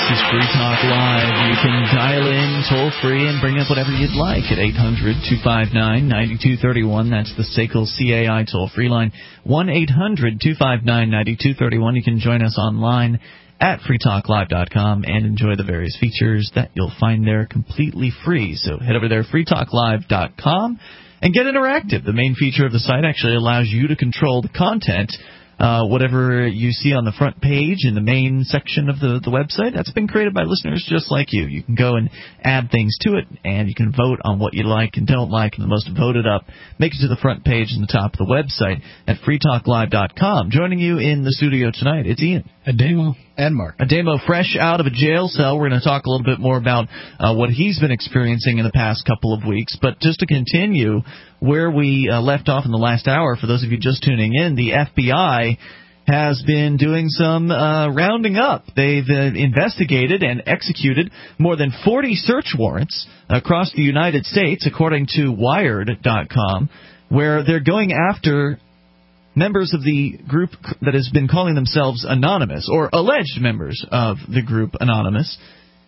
is Free Talk Live. You can dial in toll-free and bring up whatever you'd like at 800-259-9231. That's the SACL CAI toll-free line, 1-800-259-9231. You can join us online at freetalklive.com and enjoy the various features that you'll find there completely free. So head over there, freetalklive.com, and get interactive. The main feature of the site actually allows you to control the content. Whatever you see on the front page in the main section of the website, that's been created by listeners just like you. You can go and add things to it, and you can vote on what you like and don't like, and the most voted up makes it to the front page and the top of the website at freetalklive.com. Joining you in the studio tonight, it's Ian. Ademo. And Mark. Ademo, fresh out of a jail cell. We're going to talk a little bit more about what he's been experiencing in the past couple of weeks. But just to continue where we left off in the last hour, for those of you just tuning in, the FBI has been doing some rounding up. They've investigated and executed more than 40 search warrants across the United States, according to Wired.com, where they're going after members of the group that has been calling themselves Anonymous, or alleged members of the group Anonymous,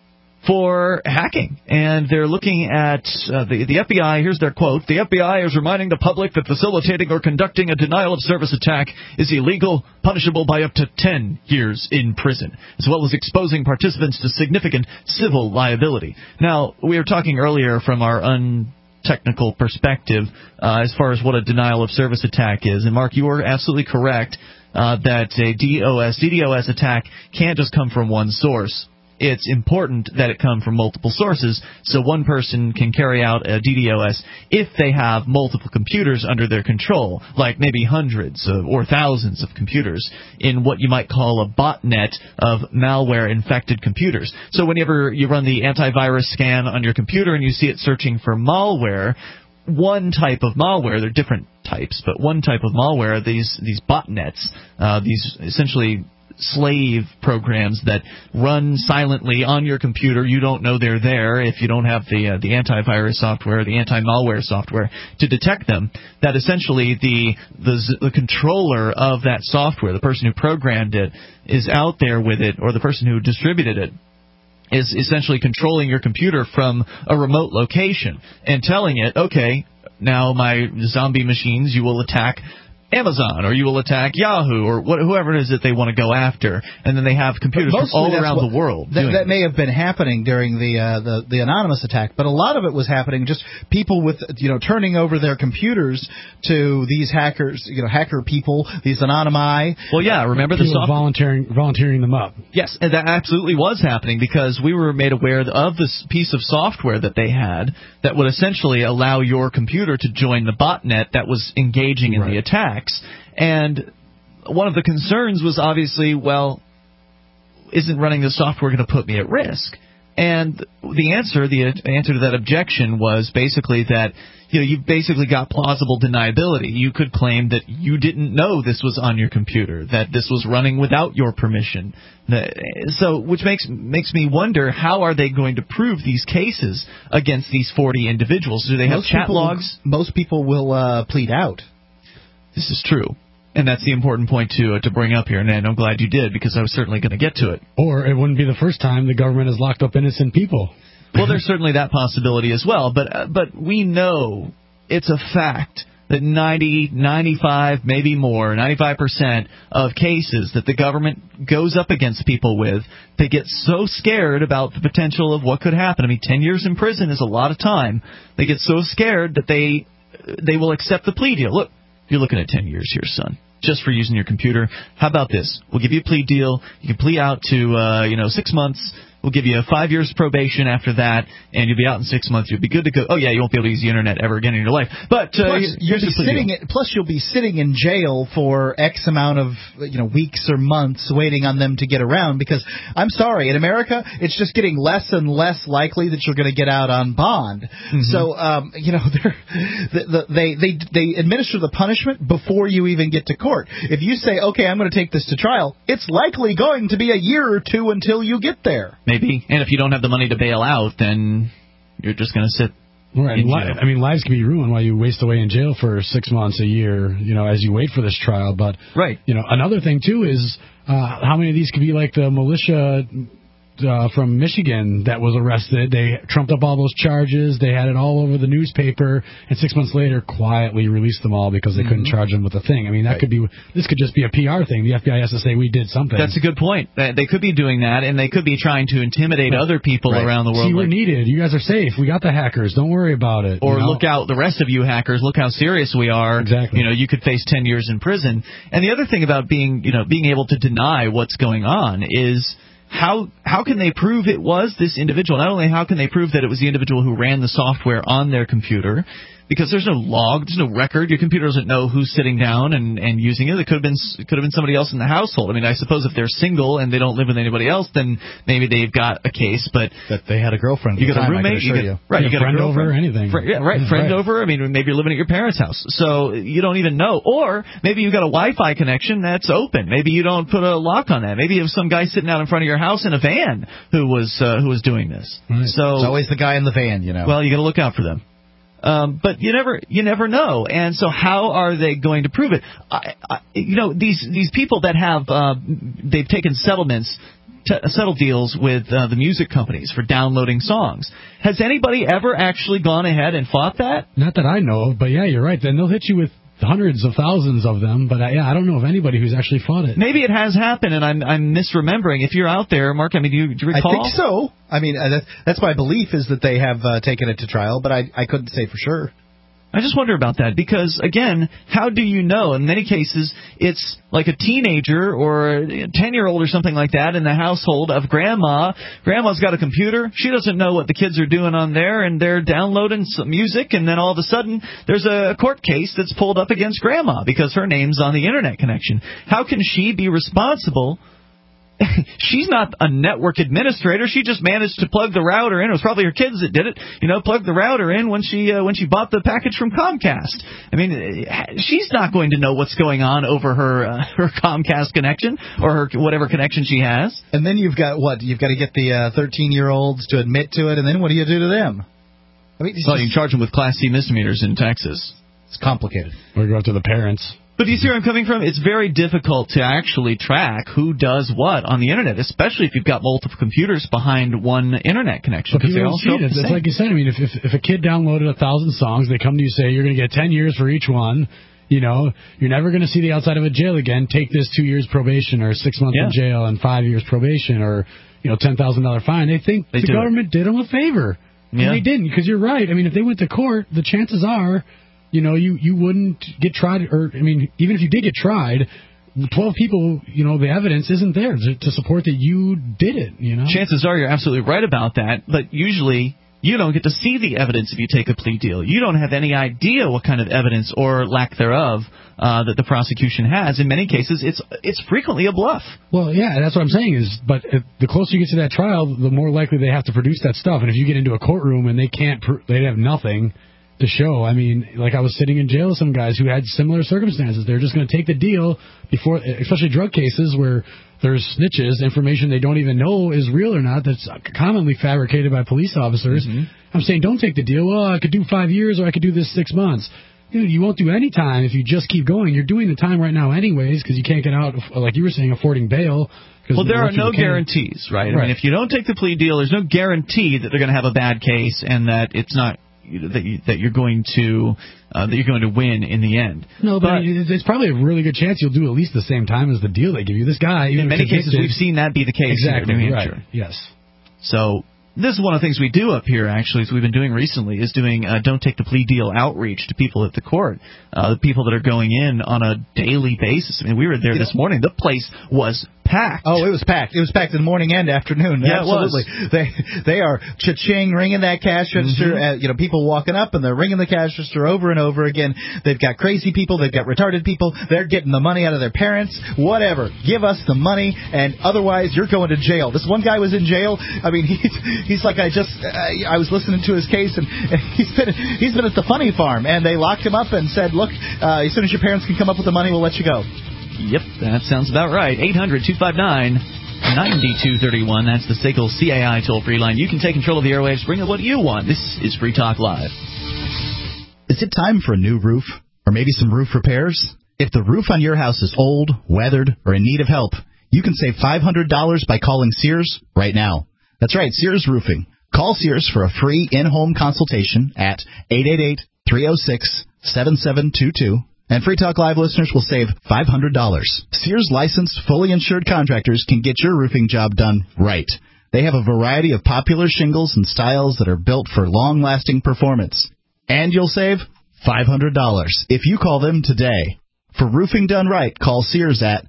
for hacking. And they're looking at the FBI. Here's their quote. The FBI is reminding the public that facilitating or conducting a denial-of-service attack is illegal, punishable by up to 10 years in prison, as well as exposing participants to significant civil liability. Now, we were talking earlier from our technical perspective as far as what a denial-of-service attack is. And, Mark, you are absolutely correct that a DDoS attack can't just come from one source. It's important that it come from multiple sources, so one person can carry out a DDoS if they have multiple computers under their control, like maybe hundreds or thousands of computers in what you might call a botnet of malware-infected computers. So whenever you run the antivirus scan on your computer and you see it searching for malware, one type of malware, there are different types, but one type of malware, these botnets, these essentially slave programs that run silently on your computer. You don't know they're there if you don't have the antivirus software, the anti-malware software to detect them. That essentially the controller of that software, the person who programmed it, is out there with it, or the person who distributed it is essentially controlling your computer from a remote location and telling it, okay, now my zombie machines, you will attack Amazon, or you will attack Yahoo, or whoever it is that they want to go after, and then they have computers from all around the world. That may have been happening during the anonymous attack, but a lot of it was happening just people with turning over their computers to these hackers, hacker people, these anonymi. Well, yeah, remember the volunteering them up. Yes, and that absolutely was happening because we were made aware of this piece of software that they had that would essentially allow your computer to join the botnet that was engaging in the attack. And one of the concerns was obviously, well, isn't running the software going to put me at risk? And the answer to that objection was basically that you've basically got plausible deniability. You could claim that you didn't know this was on your computer, that this was running without your permission. So, which makes me wonder, how are they going to prove these cases against these 40 individuals? Do they have chat logs? Most people will plead out. This is true, and that's the important point to bring up here, and I'm glad you did, because I was certainly going to get to it. Or it wouldn't be the first time the government has locked up innocent people. Well, there's certainly that possibility as well, but we know it's a fact that 90, 95, maybe more, 95% of cases that the government goes up against people with, they get so scared about the potential of what could happen. I mean, 10 years in prison is a lot of time. They get so scared that they will accept the plea deal. Look, you're looking at 10 years here, son, just for using your computer. How about this? We'll give you a plea deal. You can plea out to 6 months. We'll give you 5 years probation after that, and you'll be out in 6 months. You'll be good to go. Oh, yeah, you won't be able to use the Internet ever again in your life. But plus, you'll be sitting in jail for X amount of weeks or months waiting on them to get around, because I'm sorry, in America, it's just getting less and less likely that you're going to get out on bond. Mm-hmm. So, they administer the punishment before you even get to court. If you say, okay, I'm going to take this to trial, it's likely going to be a year or two until you get there. Maybe. And if you don't have the money to bail out, then you're just going to sit in jail. I mean, lives can be ruined while you waste away in jail for 6 months, a year, as you wait for this trial. But, another thing, too, is how many of these could be like the militia from Michigan that was arrested. They trumped up all those charges. They had it all over the newspaper, and 6 months later, quietly released them all because they couldn't charge them with a thing. I mean, this could just be a PR thing. The FBI has to say we did something. That's a good point. They could be doing that, and they could be trying to intimidate other people around the world. See, we're needed. You guys are safe. We got the hackers. Don't worry about it. Or look out, the rest of you hackers. Look how serious we are. Exactly. You could face 10 years in prison. And the other thing about being able to deny what's going on is how can they prove it was this individual? Not only how can they prove that it was the individual who ran the software on their computer, because there's no log, there's no record. Your computer doesn't know who's sitting down and using it. It could have been somebody else in the household. I mean, I suppose if they're single and they don't live with anybody else, then maybe they've got a case. But that they had a girlfriend. You got a roommate. You got a friend over, anything. Friend over. I mean, maybe you're living at your parents' house, so you don't even know. Or maybe you've got a Wi-Fi connection that's open. Maybe you don't put a lock on that. Maybe you have some guy sitting out in front of your house in a van who was doing this. Right. So it's always the guy in the van, Well, you got to look out for them. But you never know, and so how are they going to prove it? These people that have they've taken settle deals with the music companies for downloading songs. Has anybody ever actually gone ahead and fought that? Not that I know of, but yeah, you're right. Then they'll hit you with hundreds of thousands of them, but I don't know of anybody who's actually fought it. Maybe it has happened, and I'm misremembering. If you're out there, Mark, I mean, do you recall? I think so. I mean, that's my belief is that they have taken it to trial, but I couldn't say for sure. I just wonder about that because, again, how do you know? In many cases, it's like a teenager or a 10-year-old or something like that in the household of grandma. Grandma's got a computer. She doesn't know what the kids are doing on there, and they're downloading some music, and then all of a sudden there's a court case that's pulled up against grandma because her name's on the Internet connection. How can she be responsible? She's not a network administrator. She just managed to plug the router in. It was probably her kids that did it. Plugged the router in when she bought the package from Comcast. I mean, she's not going to know what's going on over her Comcast connection or her whatever connection she has. And then you've got what? You've got to get the 13-year-olds to admit to it, and then what do you do to them? I mean, well, you can charge them with Class C misdemeanors in Texas. It's complicated. Or go up to the parents. But do you see where I'm coming from? It's very difficult to actually track who does what on the Internet, especially if you've got multiple computers behind one Internet connection. Because they all show up the same. It's like you said. I mean, if a kid downloaded 1,000 songs, they come to you say you're going to get 10 years for each one. You're never going to see the outside of a jail again. Take this 2 years probation or 6 months in jail and 5 years probation or $10,000 fine. They think the government did them a favor. And they didn't, because you're right. I mean, if they went to court, the chances are, you wouldn't get tried, or, I mean, even if you did get tried, 12 people, the evidence isn't there to support that you did it, Chances are you're absolutely right about that, but usually you don't get to see the evidence if you take a plea deal. You don't have any idea what kind of evidence or lack thereof that the prosecution has. In many cases, it's frequently a bluff. Well, yeah, that's what I'm saying but the closer you get to that trial, the more likely they have to produce that stuff. And if you get into a courtroom and they have nothing to show. I mean, like I was sitting in jail with some guys who had similar circumstances. They're just going to take the deal before, especially drug cases where there's snitches, information they don't even know is real or not, that's commonly fabricated by police officers. Mm-hmm. I'm saying don't take the deal. Well, I could do 5 years or I could do this 6 months. Dude, you won't do any time if you just keep going. You're doing the time right now anyways because you can't get out, like you were saying, affording bail. Well, there are no guarantees, right? I mean, if you don't take the plea deal, there's no guarantee that they're going to have a bad case and that it's not that you're going to win in the end. No, but it's probably a really good chance you'll do at least the same time as the deal they give you. This guy, in many cases, we've seen that be the case. Exactly, in New Hampshire. Right. Yes. So this is one of the things we do up here, actually, as we've been doing recently, is doing don't take the plea deal outreach to people at the court, the people that are going in on a daily basis. I mean, we were there this morning. The place was packed. Oh, it was packed. It was packed in the morning and afternoon. Yeah, absolutely. It was. They are cha-ching, ringing that cash register. Mm-hmm. People walking up and they're ringing the cash register over and over again. They've got crazy people. They've got retarded people. They're getting the money out of their parents. Whatever. Give us the money, and otherwise you're going to jail. This one guy was in jail. I mean, he's like, I was listening to his case, and he's been at the funny farm, and they locked him up and said, look, as soon as your parents can come up with the money, we'll let you go. Yep, that sounds about right. 800-259-9231. That's the SACL CAI toll-free line. You can take control of the airwaves. Bring up what you want. This is Free Talk Live. Is it time for a new roof? Or maybe some roof repairs? If the roof on your house is old, weathered, or in need of help, you can save $500 by calling Sears right now. That's right, Sears Roofing. Call Sears for a free in-home consultation at 888-306-7722. And Free Talk Live listeners will save $500. Sears licensed, fully insured contractors can get your roofing job done right. They have a variety of popular shingles and styles that are built for long-lasting performance. And you'll save $500 if you call them today. For roofing done right, call Sears at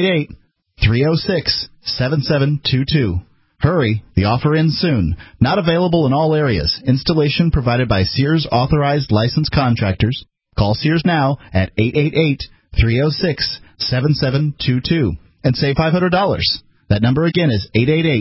888-306-7722. Hurry, the offer ends soon. Not available in all areas. Installation provided by Sears authorized licensed contractors. Call Sears now at 888-306-7722 and save $500. That number again is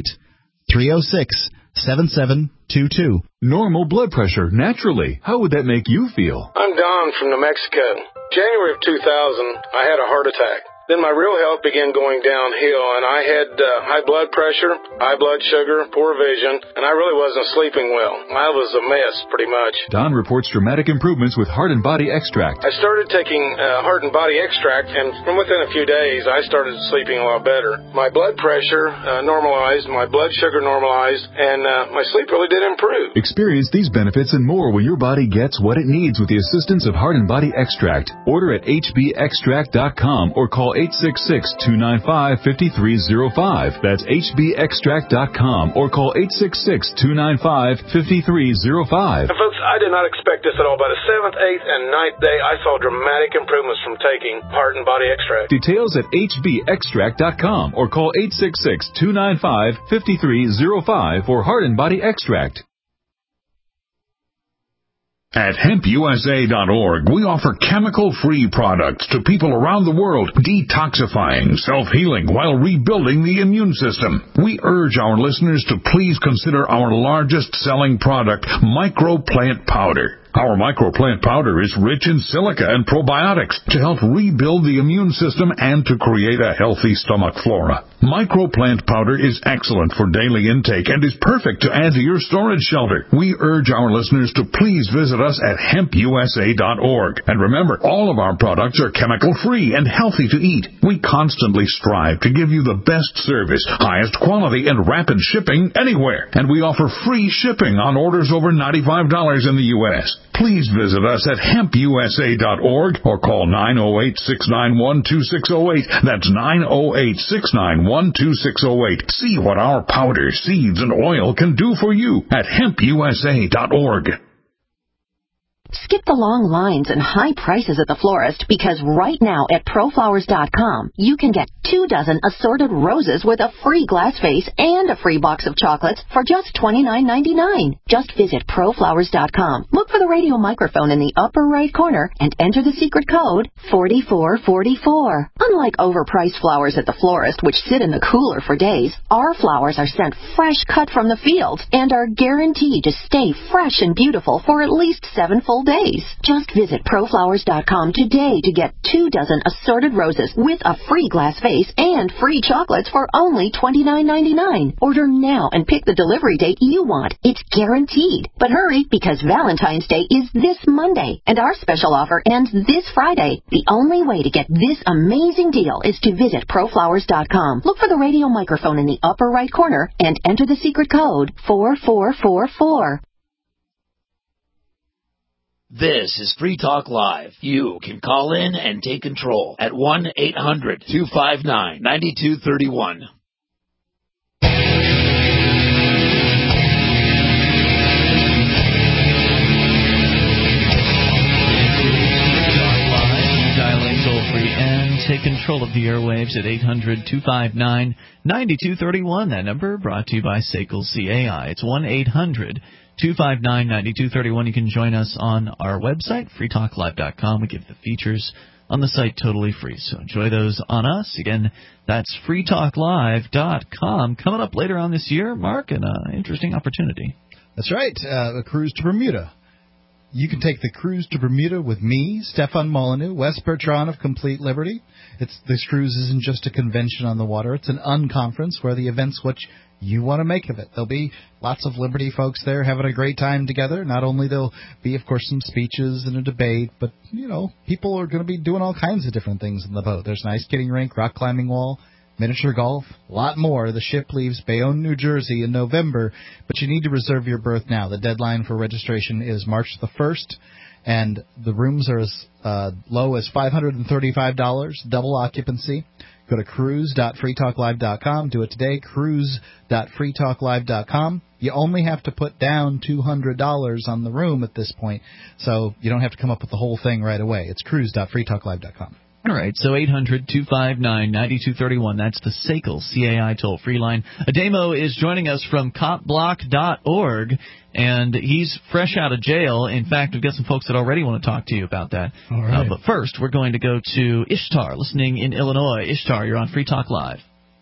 888-306-7722. Normal blood pressure, naturally. How would that make you feel? I'm Don from New Mexico. January of 2000, I had a heart attack. Then my real health began going downhill, and I had high blood pressure, high blood sugar, poor vision, and I really wasn't sleeping well. I was a mess, pretty much. Don reports dramatic improvements with Heart and Body Extract. I started taking Heart and Body Extract, and from within a few days, I started sleeping a lot better. My blood pressure normalized, my blood sugar normalized, and my sleep really did improve. Experience these benefits and more when your body gets what it needs with the assistance of Heart and Body Extract. Order at hbextract.com or call 866-295-5305. That's hbextract.com or call 866-295-5305. And folks, I did not expect this at all. By the 7th, 8th, and 9th day, I saw dramatic improvements from taking Heart and Body Extract. Details at hbextract.com or call 866-295-5305 for Heart and Body Extract. At hempusa.org, we offer chemical-free products to people around the world, detoxifying, self-healing, while rebuilding the immune system. We urge our listeners to please consider our largest-selling product, Microplant Powder. Our microplant powder is rich in silica and probiotics to help rebuild the immune system and to create a healthy stomach flora. Microplant powder is excellent for daily intake and is perfect to add to your storage shelter. We urge our listeners to please visit us at hempusa.org. And remember, all of our products are chemical-free and healthy to eat. We constantly strive to give you the best service, highest quality, and rapid shipping anywhere. And we offer free shipping on orders over $95 in the U.S. Please visit us at hempusa.org or call 908-691-2608. That's 908-691-2608. See what our powder, seeds, and oil can do for you at hempusa.org. Skip the long lines and high prices at the florist because right now at ProFlowers.com, you can get 2 dozen assorted roses with a free glass vase and a free box of chocolates for just $29.99. Just visit ProFlowers.com. Look for the radio microphone in the upper right corner and enter the secret code 4444. Unlike overpriced flowers at the florist, which sit in the cooler for days, our flowers are sent fresh cut from the fields and are guaranteed to stay fresh and beautiful for at least 7 full days. Just visit ProFlowers.com today to get 2 dozen assorted roses with a free glass vase and free chocolates for only $29.99. Order now and pick the delivery date you want. It's guaranteed. But hurry, because Valentine's Day is this Monday, and our special offer ends this Friday. The only way to get this amazing deal is to visit ProFlowers.com. Look for the radio microphone in the upper right corner and enter the secret code 4444. This is Free Talk Live. You can call in and take control at 1-800-259-9231. Dial in toll-free and take control of the airwaves at 800-259-9231. That number brought to you by SACL CAI. It's 1-800-259-9231. You can join us on our website, freetalklive.com. We give the features on the site totally free, so enjoy those on us. Again, that's freetalklive.com. Coming up later on this year, Mark, an interesting opportunity. That's right, a cruise to Bermuda. You can take the cruise to Bermuda with me, Stefan Molyneux, Wes Bertrand of Complete Liberty. This cruise isn't just a convention on the water. It's an unconference where the event's what you want to make of it. There'll be lots of Liberty folks there having a great time together. Not only there'll be, of course, some speeches and a debate, but, people are going to be doing all kinds of different things in the boat. There's an ice skating rink, rock climbing wall, miniature golf, a lot more. The ship leaves Bayonne, New Jersey in November, but you need to reserve your berth now. The deadline for registration is March the 1st, and the rooms are as low as $535, double occupancy. Go to cruise.freetalklive.com. Do it today, cruise.freetalklive.com. You only have to put down $200 on the room at this point, so you don't have to come up with the whole thing right away. It's cruise.freetalklive.com. All right, so 800-259-9231. That's the SACL CAI toll-free line. Ademo is joining us from copblock.org, and he's fresh out of jail. In fact, we've got some folks that already want to talk to you about that. All right. But first, we're going to go to Ishtar, listening in Illinois. Ishtar, you're on Free Talk Live.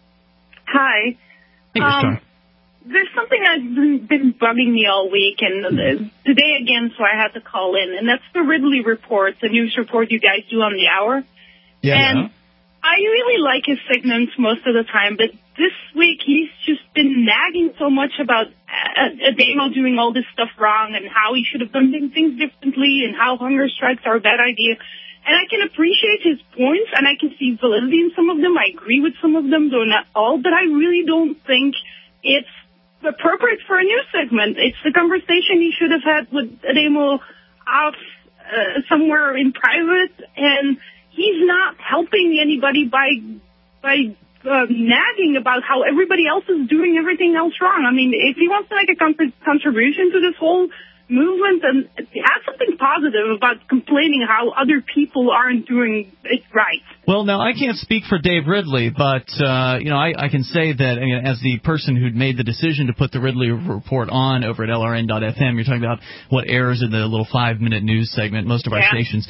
Hi. Hey, Ishtar. There's something that's been bugging me all week, and today again, so I had to call in, and that's the Ridley Report, the news report you guys do on the hour. Yeah. And I really like his segments most of the time, but this week he's just been nagging so much about Ademo doing all this stuff wrong and how he should have done things differently and how hunger strikes are a bad idea. And I can appreciate his points, and I can see validity in some of them. I agree with some of them, though not all, but I really don't think it's appropriate for a news segment. It's the conversation he should have had with Ademo off somewhere in private, and he's not helping anybody by nagging about how everybody else is doing everything else wrong. I mean, if he wants to make a contribution to this whole movement, then have something positive about complaining how other people aren't doing it right. Well, now, I can't speak for Dave Ridley, but, I can say that as the person who'd made the decision to put the Ridley Report on over at LRN.FM, you're talking about what airs in the little 5-minute news segment. Most of our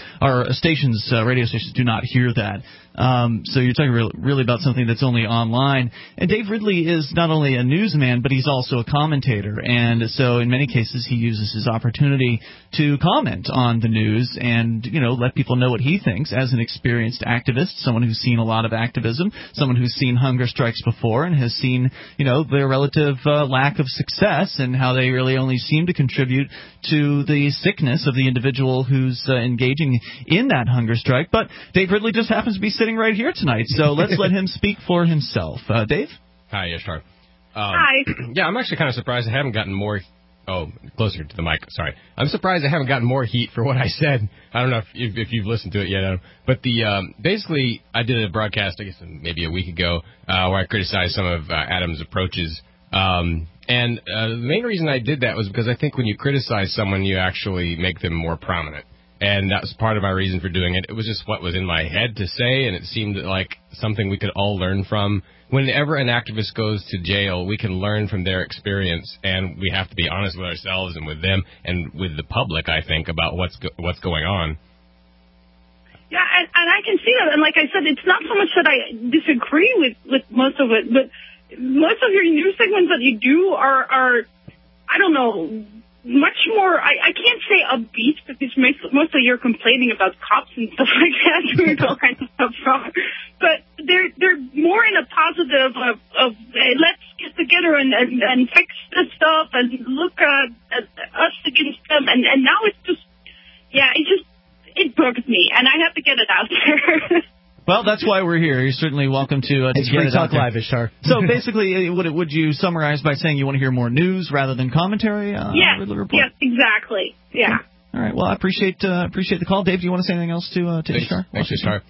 radio stations do not hear that. So you're talking really about something that's only online. And Dave Ridley is not only a newsman, but he's also a commentator. And so in many cases he uses his opportunity to comment on the news and, let people know what he thinks as an experienced activist, someone who's seen a lot of activism, someone who's seen hunger strikes before and has seen, their relative lack of success and how they really only seem to contribute to the sickness of the individual who's engaging in that hunger strike. But Dave Ridley just happens to be sitting right here tonight, so let's let him speak for himself. Dave? Hi, Ishtar. Hi. Yeah, I'm actually kind of surprised I haven't gotten more... Oh, closer to the mic. Sorry. I'm surprised I haven't gotten more heat for what I said. I don't know if you've listened to it yet, Adam. But basically, I did a broadcast, I guess, maybe a week ago, where I criticized some of Adam's approaches. And the main reason I did that was because I think when you criticize someone, you actually make them more prominent. And that was part of my reason for doing it. It was just what was in my head to say, and it seemed like something we could all learn from. Whenever an activist goes to jail, we can learn from their experience, and we have to be honest with ourselves and with them and with the public, I think, about what's going on. Yeah, and I can see that. And like I said, it's not so much that I disagree with most of it, but most of your news segments that you do are I don't know, much more, I can't say upbeat, because mostly you're complaining about cops and stuff like that, doing all kinds of stuff wrong. But they're more in a positive of hey, let's get together and fix this stuff and look at us against them. And now it's just, it bugs me, and I have to get it out there. Well, that's why we're here. You're certainly welcome to it's get Free it Talk out there. Live, Ishtar. So basically, would you summarize by saying you want to hear more news rather than commentary on the Ridley Report? Yes, exactly. Yeah. Okay. All right. Well, I appreciate the call. Dave, do you want to say anything else to Ishtar? Thanks, Ishtar.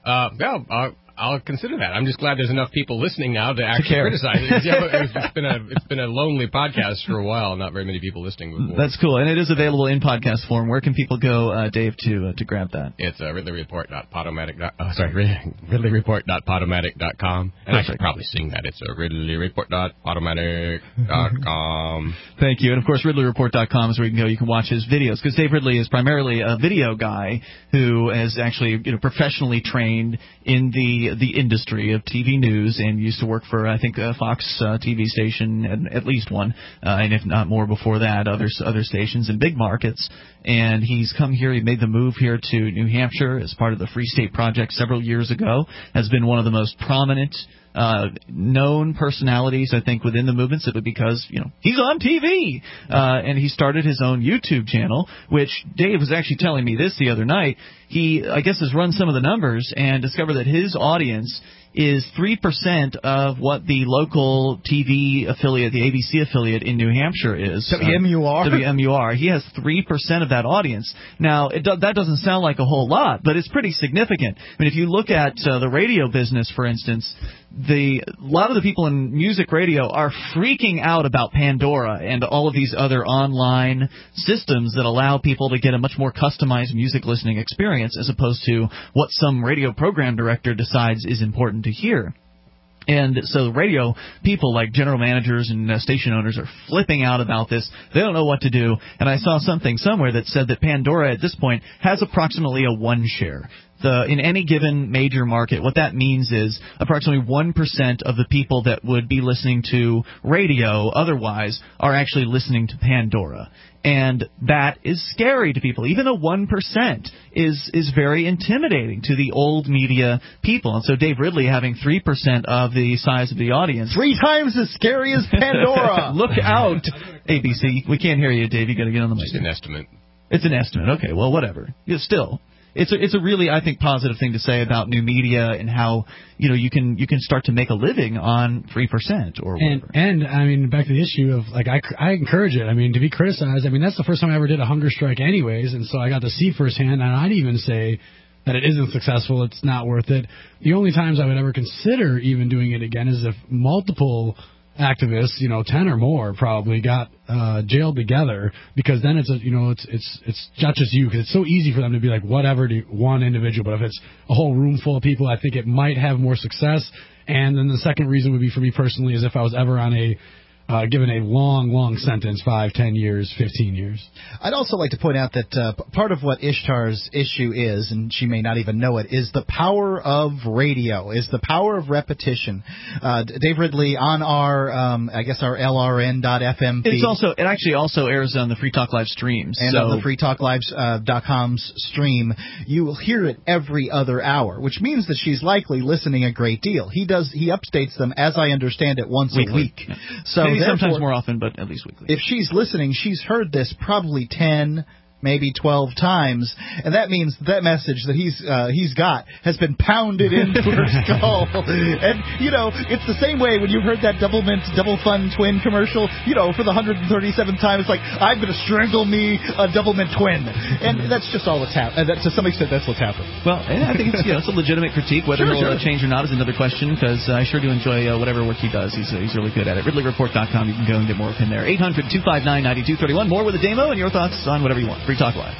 I'll consider that. I'm just glad there's enough people listening now to actually criticize it. It's been a lonely podcast for a while. Not very many people listening before. That's cool, and it is available in podcast form. Where can people go, Dave, to grab that? It's ridleyreport.podomatic.com. And I should probably sing that. It's ridleyreport.podomatic.com. Thank you. And, of course, ridleyreport.com is where you can go. You can watch his videos, because Dave Ridley is primarily a video guy who is actually professionally trained in the industry of TV news and used to work for, I think, a Fox TV station, at least one, and if not more before that, other stations in big markets. And he's come here. He made the move here to New Hampshire as part of the Free State Project several years ago, has been one of the most prominent known personalities, I think, within the movement, simply because, he's on TV. And he started his own YouTube channel, which Dave was actually telling me this the other night. He, I guess, has run some of the numbers and discovered that his audience is 3% of what the local TV affiliate, the ABC affiliate in New Hampshire is. WMUR? WMUR. He has 3% of that audience. Now, that doesn't sound like a whole lot, but it's pretty significant. I mean, if you look at the radio business, for instance, a lot of the people in music radio are freaking out about Pandora and all of these other online systems that allow people to get a much more customized music listening experience as opposed to what some radio program director decides is important to hear. And so radio people like general managers and station owners are flipping out about this. They don't know what to do. And I saw something somewhere that said that Pandora at this point has approximately a 1 share. In any given major market, what that means is approximately 1% of the people that would be listening to radio otherwise are actually listening to Pandora. And that is scary to people. Even a 1% is very intimidating to the old media people. And so Dave Ridley having 3% of the size of the audience. 3 times as scary as Pandora. Look out, ABC. We can't hear you, Dave. You got to get on the mic. It's an estimate. It's an estimate. Okay, well, whatever. Still. It's a really, I think, positive thing to say about new media and how, you can start to make a living on 3% or whatever. And I mean, back to the issue of, like, I encourage it. I mean, to be criticized, I mean, that's the first time I ever did a hunger strike anyways, and so I got to see firsthand, and I'd even say that it isn't successful, it's not worth it. The only times I would ever consider even doing it again is if multiple activists, 10 or more probably got jailed together, because then it's not just you, because it's so easy for them to be like whatever to one individual, but if it's a whole room full of people, I think it might have more success. And then the second reason would be, for me personally, is if I was ever on given a long sentence, 5, 10 years, 15 years. I'd also like to point out that part of what Ishtar's issue is, and she may not even know it, is the power of radio, is the power of repetition. Dave Ridley on our LRN.FM feed. It actually also airs on the Free Talk Live streams. And on the freetalklive.com's stream, you will hear it every other hour, which means that she's likely listening a great deal. He updates them, as I understand it, once a week. Yeah. So maybe sometimes more often, but at least weekly. If she's listening, she's heard this probably 10, maybe 12 times, and that means that message that he's got has been pounded into her skull. And it's the same way when you heard that Double Fun Twin commercial. For the 137th time, it's like, I'm going to strangle me a Double Mint Twin, and that's just all that's happened. To some extent, that's what's happened. Well, I think it's a legitimate critique. Whether he'll change or not is another question, because I sure do enjoy whatever work he does. He's really good at it. RidleyReport.com. You can go and get more of him there. 800-259-9231. More with a Damo and your thoughts on whatever you want. Free Talk Live.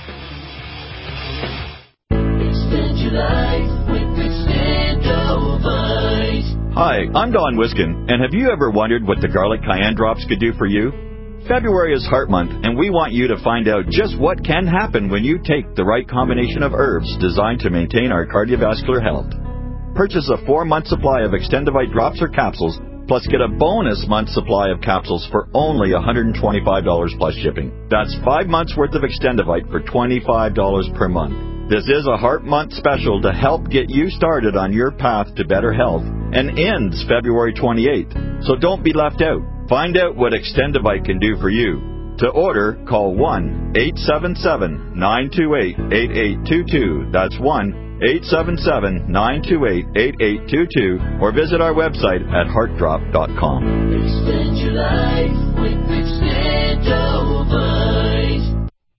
Extend your life with Extendovite. Hi, I'm Don Wiskin, and have you ever wondered what the garlic cayenne drops could do for you? February is Heart Month, and we want you to find out just what can happen when you take the right combination of herbs designed to maintain our cardiovascular health. Purchase a 4-month supply of Extendovite drops or capsules, plus get a bonus month supply of capsules for only $125 plus shipping. That's 5 months worth of Extendovite for $25 per month. This is a Heart Month special to help get you started on your path to better health and ends February 28th. So don't be left out. Find out what Extendovite can do for you. To order, call 1-877-928-8822. That's 1-877-928-8822, or visit our website at heartdrop.com. Extend your life with Extendovite.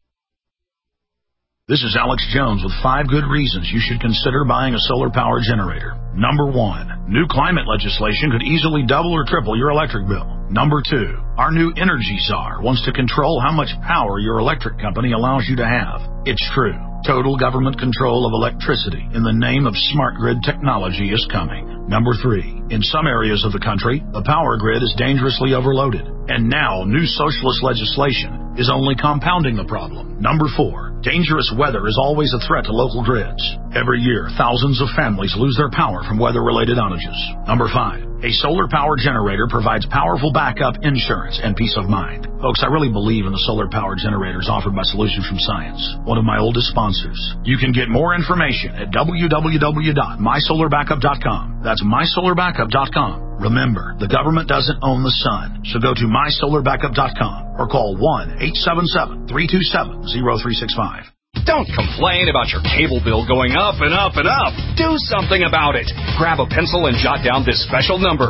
This is Alex Jones with 5 good reasons you should consider buying a solar power generator. Number 1, new climate legislation could easily double or triple your electric bill. Number 2, our new Energy Czar wants to control how much power your electric company allows you to have. It's true. Total government control of electricity in the name of smart grid technology is coming. Number 3, in some areas of the country, the power grid is dangerously overloaded. And now new socialist legislation is only compounding the problem. Number 4, dangerous weather is always a threat to local grids. Every year, thousands of families lose their power from weather-related outages. Number 5, a solar power generator provides powerful backup insurance and peace of mind. Folks, I really believe in the solar power generators offered by Solutions from Science, one of my oldest sponsors. You can get more information at www.mysolarbackup.com. That's mysolarbackup.com. Remember, the government doesn't own the sun, so go to mysolarbackup.com or call 1-877-327-0365. Don't complain about your cable bill going up and up and up. Do something about it. Grab a pencil and jot down this special number,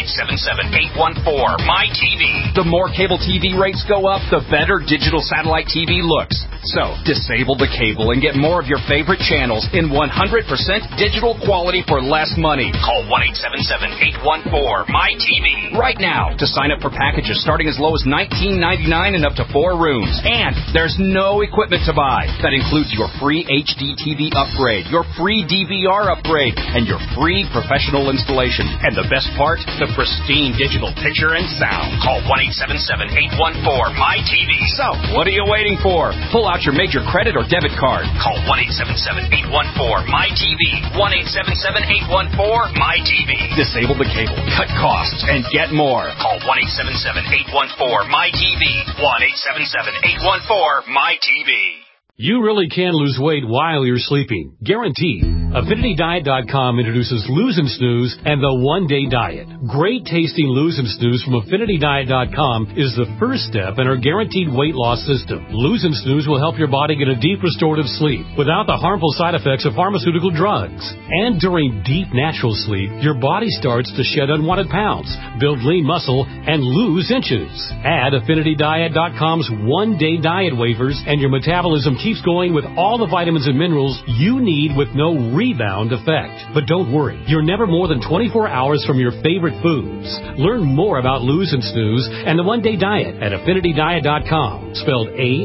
1-877-814-MY-TV. The more cable TV rates go up, the better digital satellite TV looks. So, disable the cable and get more of your favorite channels in 100% digital quality for less money. Call 1-877-814-MY-TV right now to sign up for packages starting as low as $19.99 and up to 4 rooms. And there's no equipment to buy. That includes your free HD TV upgrade, your free DVR upgrade, and your free professional installation. And the best part, the pristine digital picture and sound. Call 1-877-814-MY-TV. So, what are you waiting for? Pull out your major credit or debit card. Call 1-877-814-MY-TV. 1-877-814-MY-TV. Disable the cable, cut costs, and get more. Call 1-877-814-MY-TV. 1-877-814-MY-TV. You really can lose weight while you're sleeping. Guaranteed. AffinityDiet.com introduces Lose and Snooze and the One-Day Diet. Great tasting Lose and Snooze from AffinityDiet.com is the first step in our guaranteed weight loss system. Lose and Snooze will help your body get a deep restorative sleep without the harmful side effects of pharmaceutical drugs. And during deep natural sleep, your body starts to shed unwanted pounds, build lean muscle, and lose inches. Add AffinityDiet.com's One-Day Diet wafers and your metabolism keeps going with all the vitamins and minerals you need with no rebound effect. But don't worry, you're never more than 24 hours from your favorite foods. Learn more about Lose and Snooze and the One Day Diet at AffinityDiet.com, spelled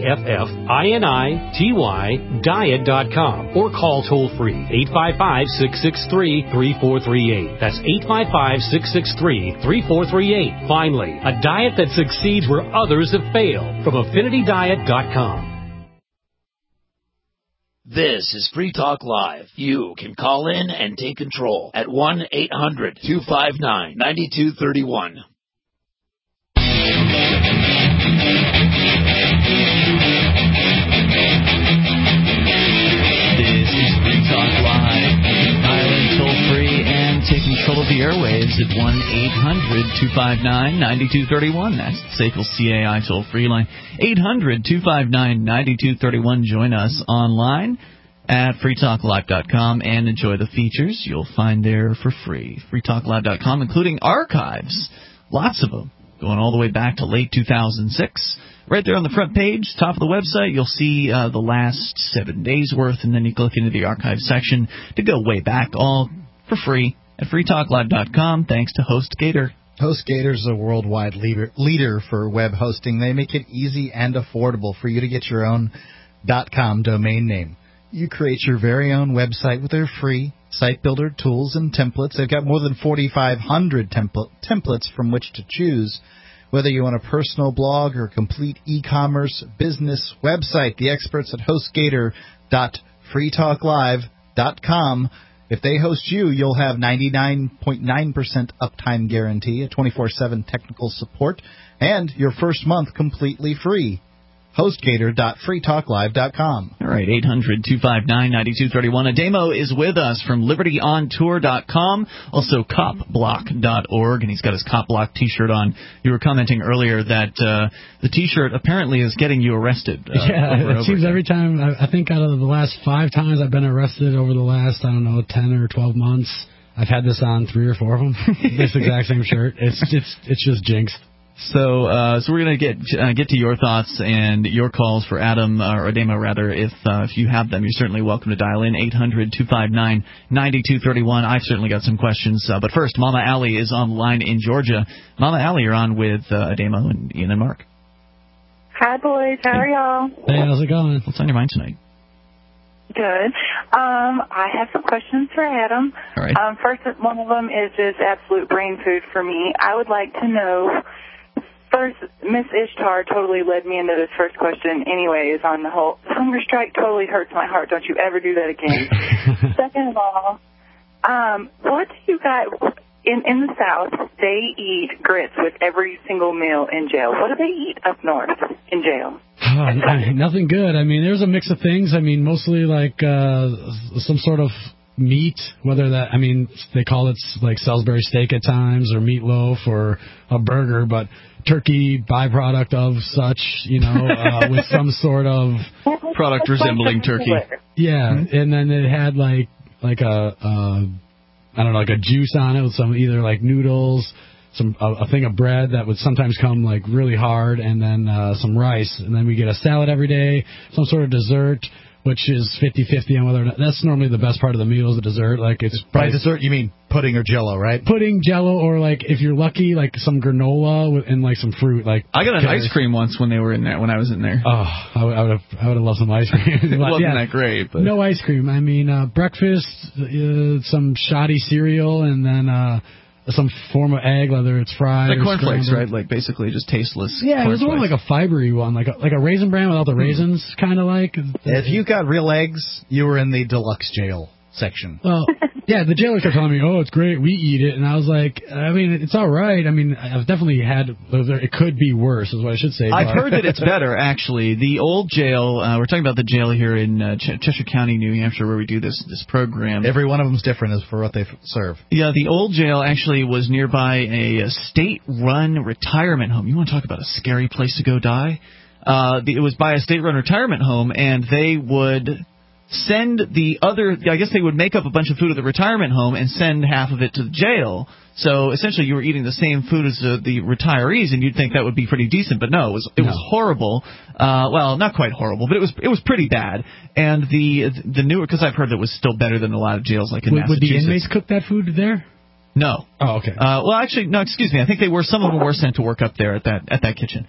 AFFINITY diet.com, or call toll free 855-663-3438. That's 855-663-3438. Finally, a diet that succeeds where others have failed from AffinityDiet.com. This is Free Talk Live. You can call in and take control at 1-800-259-9231. This is Free Talk Live. Dial in toll free and take control of the airwaves at 1-800-259-9231. That's the SACL CAI toll free line. 800-259-9231. Join us online at freetalklive.com and enjoy the features you'll find there for free. freetalklive.com, including archives. Lots of them, going all the way back to late 2006. Right there on the front page, top of the website, you'll see the last 7 days' worth, and then you click into the archive section to go way back, all for free at freetalklive.com, thanks to HostGator. HostGator is a worldwide leader for web hosting. They make it easy and affordable for you to get your own .com domain name. You create your very own website with their free site builder tools and templates. They've got more than 4,500 templates from which to choose. Whether you want a personal blog or a complete e-commerce business website, the experts at HostGator.freetalklive.com. If they host you, you'll have 99.9% uptime guarantee, a 24/7 technical support, and your first month completely free. HostGator.freetalklive.com. All right, 800-259-9231. Ademo is with us from LibertyOnTour.com, also CopBlock.org, and he's got his CopBlock T-shirt on. You were commenting earlier that the T-shirt apparently is getting you arrested. Yeah, it seems every time. I think out of the last 5 times I've been arrested over the last, 10 or 12 months, I've had this on 3 or 4 of them. This exact same shirt. It's just jinxed. So we're going to get to your thoughts and your calls for Adam, or Ademo rather, if you have them. You're certainly welcome to dial in, 800-259-9231. I've certainly got some questions. But first, Mama Allie is on the line in Georgia. Mama Allie, you're on with Ademo and Ian and Mark. Hi, boys. How are y'all? Hey, how's it going? What's on your mind tonight? Good. I have some questions for Adam. All right. First, one of them is just absolute brain food for me. I would like to know... First, Miss Ishtar totally led me into this first question anyways on the whole hunger strike totally hurts my heart. Don't you ever do that again. Second of all, what do you guys, in the South, they eat grits with every single meal in jail. What do they eat up north in jail? Nothing good. There's a mix of things. Mostly like some sort of meat, whether that, I mean, they call it like Salisbury steak at times, or meatloaf, or a burger, but turkey byproduct of such, with some sort of product resembling turkey. Yeah, and then it had like a juice on it with some either like noodles, a thing of bread that would sometimes come like really hard, and then some rice, and then we get a salad every day, some sort of dessert, which is 50-50 on whether or not that's normally the best part of the meal is the dessert. Like it's by dessert you mean pudding or Jello, right? Pudding, Jello, or like if you're lucky, like some granola and like some fruit. Like I got an ice cream once when I was in there. Oh, I would have loved some ice cream. It wasn't that great, but no ice cream. I mean, breakfast, some shoddy cereal, and then some form of egg, whether it's fried like or cornflakes, scrambled. right? Like basically just tasteless. Yeah, it was more like a fibery one, like a Raisin Bran without the raisins, kind of like. If you got real eggs, you were in the deluxe jail section. Well, yeah, the jailer kept telling me, "Oh, it's great, we eat it," and I was like, "I mean, it's all right. I mean, I've definitely had. It could be worse, is what I should say." I've heard that it's better, actually. The old jail. We're talking about the jail here in Cheshire County, New Hampshire, where we do this program. Every one of them's different as for what they serve. Yeah, the old jail actually was nearby a state-run retirement home. You want to talk about a scary place to go die? It was by a state-run retirement home, and they would send I guess they would make up a bunch of food at the retirement home and send half of it to the jail. So essentially you were eating the same food as the retirees, and you'd think that would be pretty decent, but no, it was horrible. Well, not quite horrible, but it was pretty bad. And the newer, because I've heard that was still better than a lot of jails like in Massachusetts. Would the inmates cook that food there? No. Oh, okay. Well, actually, no. Excuse me. I think some of them were sent to work up there at that kitchen.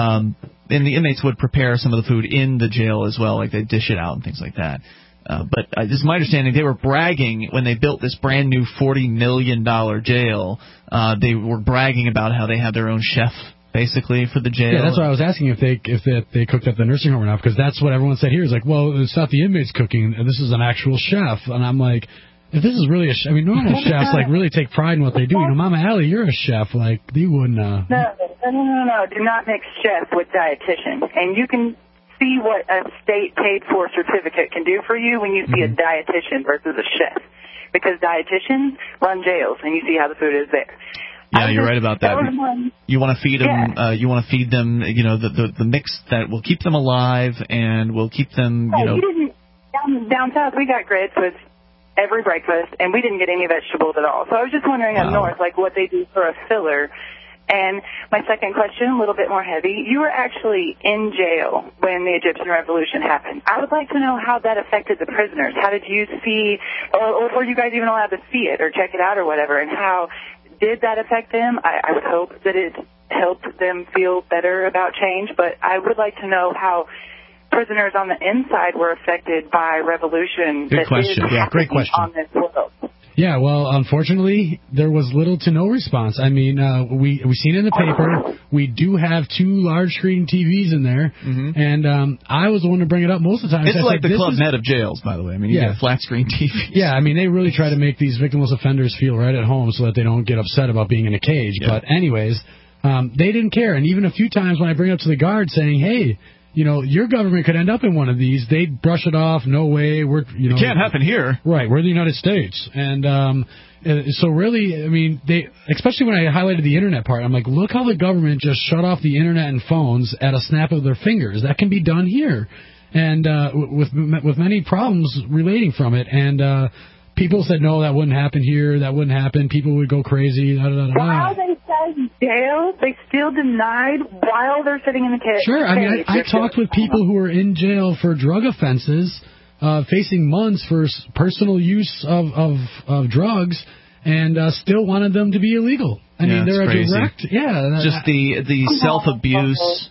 And the inmates would prepare some of the food in the jail as well, like they'd dish it out and things like that. But this is my understanding. They were bragging when they built this brand new $40 million jail. They were bragging about how they had their own chef, basically, for the jail. Yeah, that's why I was asking if they cooked at the nursing home or not, because that's what everyone said here. Is like, well, it's not the inmates cooking, and this is an actual chef. And I'm like, if this is really normal chefs like really take pride in what they do. Mama Allie, you're a chef. Like, you wouldn't. No. Do not mix chef with dietitian. And you can see what a state paid for certificate can do for you when you see a dietitian versus a chef. Because dietitians run jails, and you see how the food is there. Yeah, you're right about that. You want to feed them. You want to feed them. The mix that will keep them alive and will keep them. Down south, we got grits with every breakfast, and we didn't get any vegetables at all. So I was just wondering up north, like what they do for a filler. And my second question, a little bit more heavy. You were actually in jail when the Egyptian Revolution happened. I would like to know how that affected the prisoners. How did you see, or were you guys even allowed to see it or check it out or whatever, and how did that affect them? I would hope that it helped them feel better about change, but I would like to know how prisoners on the inside were affected by revolution. Good question. Yeah, great question. On this world. Yeah, well, unfortunately, there was little to no response. I mean, we seen it in the paper. We do have 2 large screen TVs in there, and I was the one to bring it up most of the time. It's like the Club Med of jails, by the way. I mean, you get flat screen TVs. Yeah, I mean, they really try to make these victimless offenders feel right at home so that they don't get upset about being in a cage. Yeah. But anyways, they didn't care. And even a few times when I bring it up to the guard saying, hey, your government could end up in one of these, they'd brush it off. No way. It can't happen here. Right. We're the United States. And so really, I mean, especially when I highlighted the internet part, I'm like, look how the government just shut off the internet and phones at a snap of their fingers. That can be done here. And with many problems relating from it. And people said, no, that wouldn't happen here. That wouldn't happen. People would go crazy. While they said jail, they still denied while they're sitting in the cage. Sure. I mean, I talked with people who were in jail for drug offenses, facing months for personal use of drugs, and still wanted them to be illegal. I mean, they're crazy. Just the self-abuse.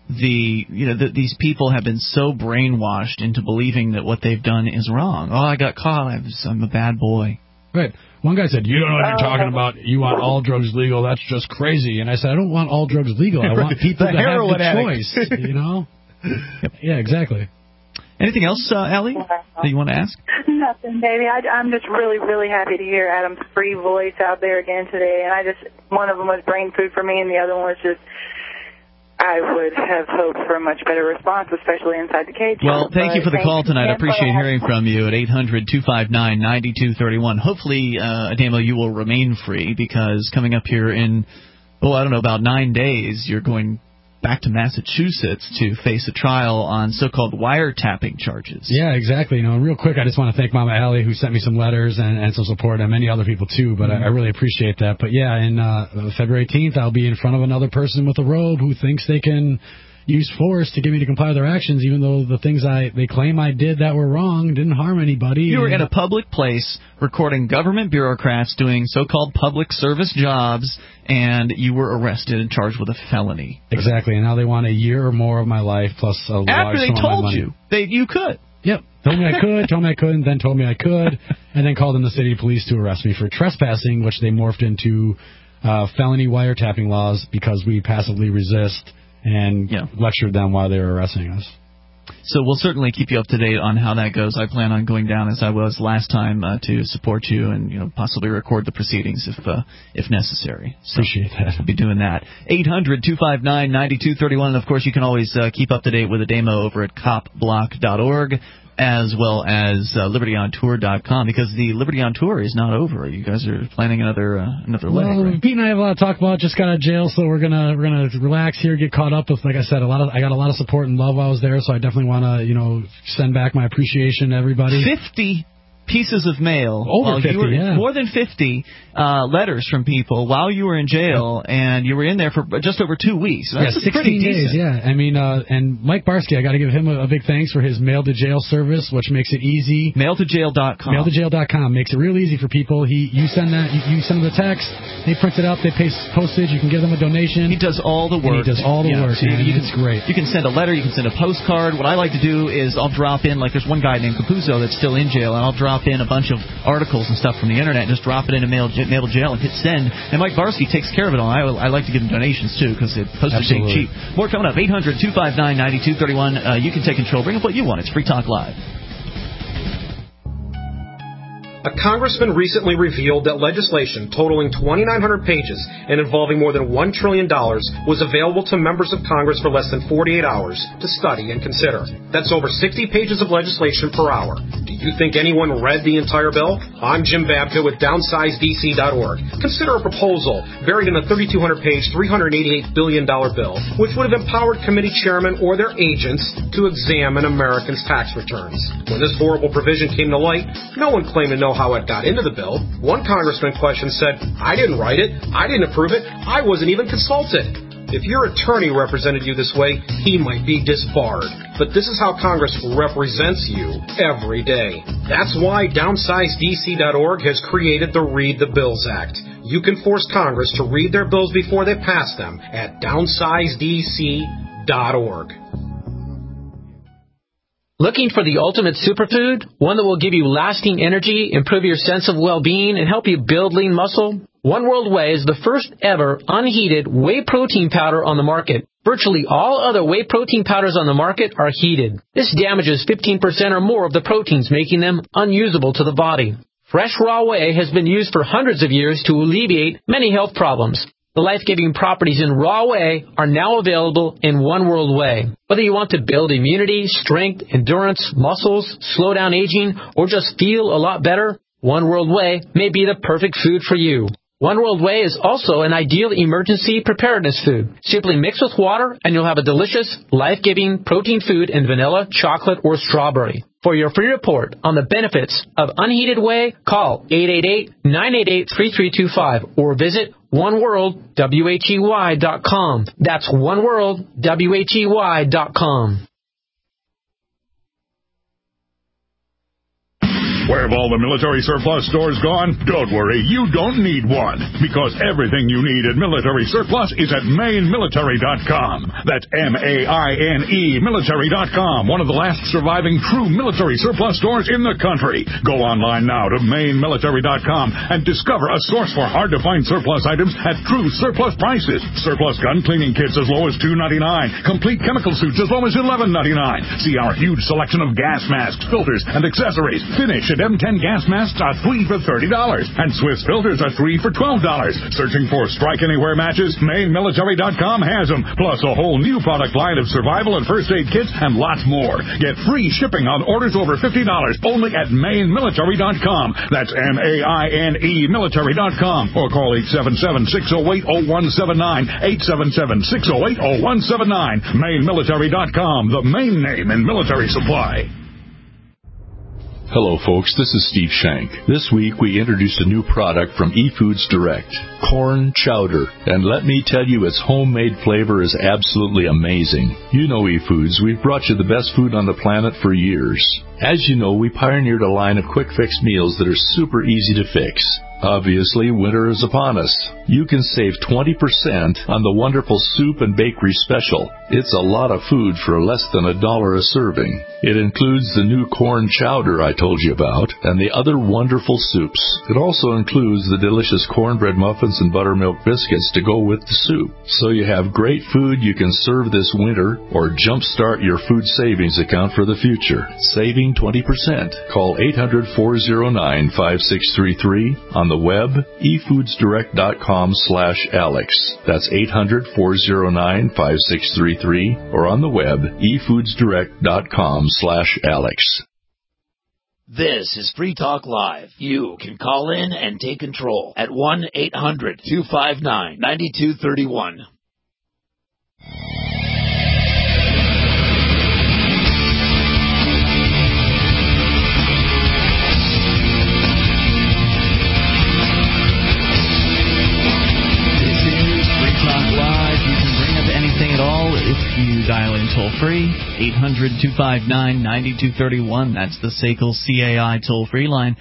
These people have been so brainwashed into believing that what they've done is wrong. Oh, I got caught. I'm a bad boy. Right. One guy said, you don't know what you're talking about. You want all drugs legal. That's just crazy. And I said, I don't want all drugs legal. I want people to have the choice. Yep. Yeah, exactly. Anything else, Allie, that you want to ask? Nothing, baby. I'm just really, really happy to hear Adam's free voice out there again today. And one of them was brain food for me, and the other one was just, I would have hoped for a much better response, especially inside the cage. Well, thank you for the call tonight. I appreciate hearing from you at 800-259-9231. Hopefully, Ademo, you will remain free, because coming up here in, about 9 days, you're going back to Massachusetts to face a trial on so-called wiretapping charges. Yeah, exactly. Real quick, I just want to thank Mama Allie, who sent me some letters and some support, and many other people too, but I really appreciate that. But yeah, in February 18th, I'll be in front of another person with a robe who thinks they can use force to get me to comply with their actions, even though the things they claim I did that were wrong didn't harm anybody. You were in a public place recording government bureaucrats doing so-called public service jobs, and you were arrested and charged with a felony. Exactly, and now they want a year or more of my life plus a large After they sum of my told money. you you could. Yep. Told me I could, told me I couldn't, then told me I could, and then called in the city police to arrest me for trespassing, which they morphed into felony wiretapping laws because we passively resist, and lectured them while they were arresting us. So we'll certainly keep you up to date on how that goes. I plan on going down as I was last time to support you and possibly record the proceedings if necessary. So appreciate that. We'll be doing that. 800-259-9231, and of course you can always keep up to date with Ademo over at copblock.org, as well as libertyontour.com, because the Liberty on Tour is not over. You guys are planning another leg. Well, right? Pete and I have a lot to talk about. Just got out of jail, so we're gonna relax here, get caught up with, like I said, I got a lot of support and love while I was there, so I definitely want to send back my appreciation to everybody. 50 pieces of mail. Over 50, More than 50 letters from people while you were in jail, and you were in there for just over 2 weeks. That's 16 pretty days, decent. I mean, and Mike Barsky, I got to give him a big thanks for his mail-to-jail service, which makes it easy. Mailtojail.com. Mailtojail.com makes it real easy for people. You send them the text, they print it up, they pay postage, you can give them a donation. He does all the work. So it's great. You can send a letter, you can send a postcard. What I like to do is I'll drop in, like there's one guy named Capuzzo that's still in jail, and I'll drop in a bunch of articles and stuff from the internet and just drop it into mail to jail and hit send. And Mike Barsky takes care of it all. I like to give him donations too, because the postage ain't cheap. More coming up. 800-259-9231. You can take control. Bring up what you want. It's Free Talk Live. A congressman recently revealed that legislation totaling 2,900 pages and involving more than $1 trillion was available to members of Congress for less than 48 hours to study and consider. That's over 60 pages of legislation per hour. Do you think anyone read the entire bill? I'm Jim Babka with DownsizeDC.org. Consider a proposal buried in a 3,200-page, $388 billion bill, which would have empowered committee chairmen or their agents to examine Americans' tax returns. When this horrible provision came to light, no one claimed to know how it got into the bill. One congressman questioned said, "I didn't write it. I didn't approve it. I wasn't even consulted." If your attorney represented you this way, he might be disbarred. But this is how Congress represents you every day. That's why DownsizeDC.org has created the Read the Bills Act. You can force Congress to read their bills before they pass them at DownsizeDC.org. Looking for the ultimate superfood? One that will give you lasting energy, improve your sense of well-being, and help you build lean muscle? One World Whey is the first ever unheated whey protein powder on the market. Virtually all other whey protein powders on the market are heated. This damages 15% or more of the proteins, making them unusable to the body. Fresh raw whey has been used for hundreds of years to alleviate many health problems. The life-giving properties in raw whey are now available in One World Whey. Whether you want to build immunity, strength, endurance, muscles, slow down aging, or just feel a lot better, One World Whey may be the perfect food for you. One World Whey is also an ideal emergency preparedness food. Simply mix with water and you'll have a delicious, life-giving protein food in vanilla, chocolate, or strawberry. For your free report on the benefits of unheated whey, call 888-988-3325 or visit oneworldwhey.com. That's oneworldwhey.com. Where have all the military surplus stores gone? Don't worry, you don't need one, because everything you need at Military Surplus is at MaineMilitary.com. That's M-A-I-N-E Military.com, one of the last surviving true military surplus stores in the country. Go online now to MaineMilitary.com and discover a source for hard-to-find surplus items at true surplus prices. Surplus gun cleaning kits as low as $2.99. Complete chemical suits as low as $11.99. See our huge selection of gas masks, filters, and accessories. Finish at M10 gas masks are 3 for $30, and Swiss filters are 3 for $12. Searching for Strike Anywhere matches? MainMilitary.com has them, plus a whole new product line of survival and first aid kits and lots more. Get free shipping on orders over $50 only at MainMilitary.com. That's MAINE military.com, or call 877-608-0179, 877-608-0179. MainMilitary.com, the main name in military supply. Hello, folks. This is Steve Shank. This week, we introduced a new product from eFoods Direct, corn chowder. And let me tell you, its homemade flavor is absolutely amazing. You know eFoods. We've brought you the best food on the planet for years. As you know, we pioneered a line of quick-fix meals that are super easy to fix. Obviously, winter is upon us. You can save 20% on the wonderful soup and bakery special. It's a lot of food for less than $1 a serving. It includes the new corn chowder I told you about and the other wonderful soups. It also includes the delicious cornbread muffins and buttermilk biscuits to go with the soup. So you have great food you can serve this winter or jumpstart your food savings account for the future. Saving 20%. Call 800-409-5633 on the web, efoodsdirect.com/Alex. That's 800-409-5633 or on the web, efoodsdirect.com/Alex. This is Free Talk Live. You can call in and take control at 1-800-259-9231. If you dial in toll-free, 800-259-9231. That's the SACL CAI toll-free line,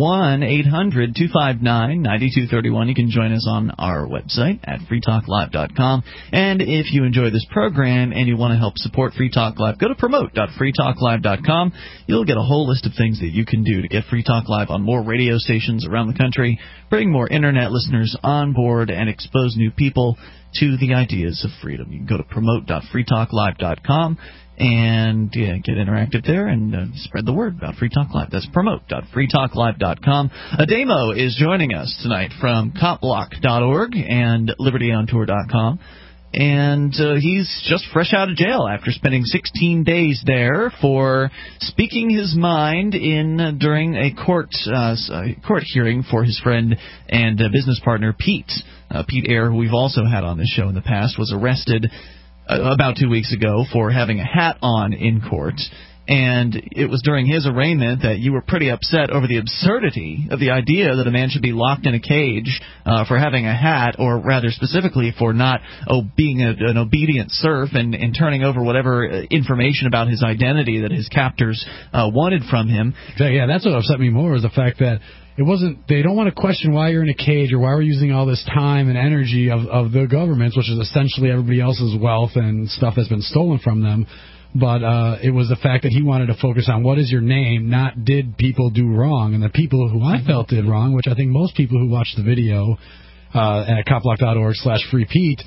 1-800-259-9231. You can join us on our website at freetalklive.com. And if you enjoy this program and you want to help support Free Talk Live, go to promote.freetalklive.com. You'll get a whole list of things that you can do to get Free Talk Live on more radio stations around the country, bring more Internet listeners on board, and expose new people to the ideas of freedom. You can go to promote.freetalklive.com and get interactive there and spread the word about Free Talk Live. That's promote.freetalklive.com. Ademo is joining us tonight from copblock.org and libertyontour.com. And he's just fresh out of jail after spending 16 days there for speaking his mind during a court hearing for his friend and business partner Pete. Pete Eyre, who we've also had on this show in the past, was arrested about 2 weeks ago for having a hat on in court. And it was during his arraignment that you were pretty upset over the absurdity of the idea that a man should be locked in a cage for having a hat, or rather specifically for not being an obedient serf and turning over whatever information about his identity that his captors wanted from him. Yeah, that's what upset me more, is the fact that it wasn't. They don't want to question why you're in a cage or why we're using all this time and energy of the government's, which is essentially everybody else's wealth and stuff that's been stolen from them. But it was the fact that he wanted to focus on what is your name, not did people do wrong. And the people who I felt did wrong, which I think most people who watched the video at copblock.org/freepete,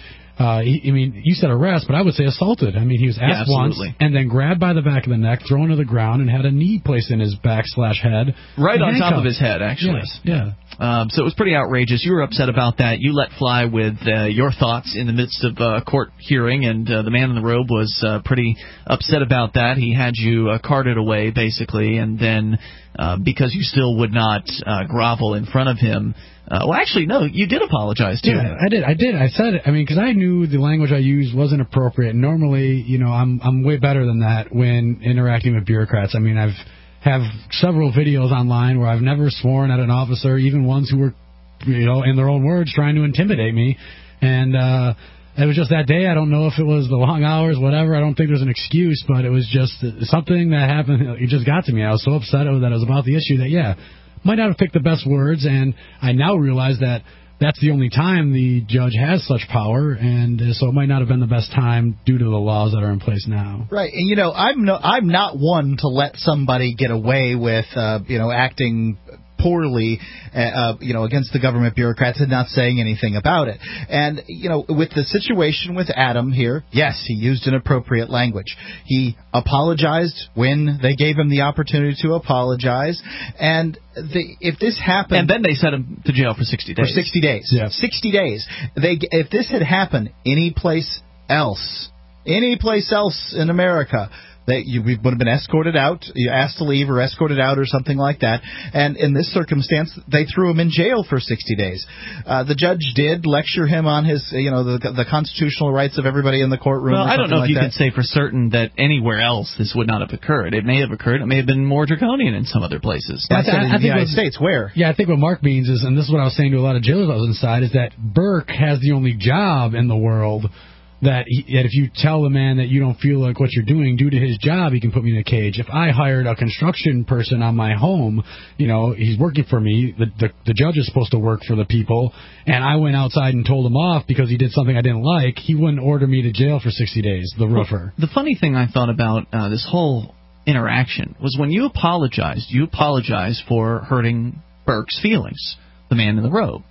you said arrest, but I would say assaulted. I mean, he was asked once and then grabbed by the back of the neck, thrown to the ground, and had a knee placed in his back/head. Right on top of his head, actually. Yes, yeah. So it was pretty outrageous. You were upset about that. You let fly with your thoughts in the midst of a court hearing, and the man in the robe was pretty upset about that. He had you carted away, basically, and then because you still would not grovel in front of him. Well, actually, no, you did apologize to him. I did. I said it. I mean, because I knew the language I used wasn't appropriate. Normally, I'm way better than that when interacting with bureaucrats. I mean, I've have several videos online where I've never sworn at an officer, even ones who were, in their own words, trying to intimidate me. And it was just that day. I don't know if it was the long hours, whatever. I don't think there's an excuse, but it was just something that happened. It just got to me. I was so upset that it was about the issue that, might not have picked the best words. And I now realize that that's the only time the judge has such power, and so it might not have been the best time due to the laws that are in place now. Right, and I'm not one to let somebody get away with acting poorly, against the government bureaucrats and not saying anything about it. And, with the situation with Adam here, yes, he used inappropriate language. He apologized when they gave him the opportunity to apologize. And if this happened... And then they sent him to jail for 60 days. For 60 days. Yeah. 60 days. If this had happened anyplace else in America, we would have been escorted out, asked to leave or escorted out or something like that. And in this circumstance, they threw him in jail for 60 days. The judge did lecture him on his, the constitutional rights of everybody in the courtroom. Well, I don't know if you can could say for certain that anywhere else this would not have occurred. It may have occurred. It may have been more draconian in some other places. I said in the United States, where? Yeah, I think what Mark means is, and this is what I was saying to a lot of jailers I was inside, is that Burke has the only job in the world that if you tell the man that you don't feel like what you're doing due to his job, he can put me in a cage. If I hired a construction person on my home, he's working for me, the judge is supposed to work for the people, and I went outside and told him off because he did something I didn't like, he wouldn't order me to jail for 60 days, the roofer. The funny thing I thought about this whole interaction was when you apologized for hurting Burke's feelings, the man in the robe.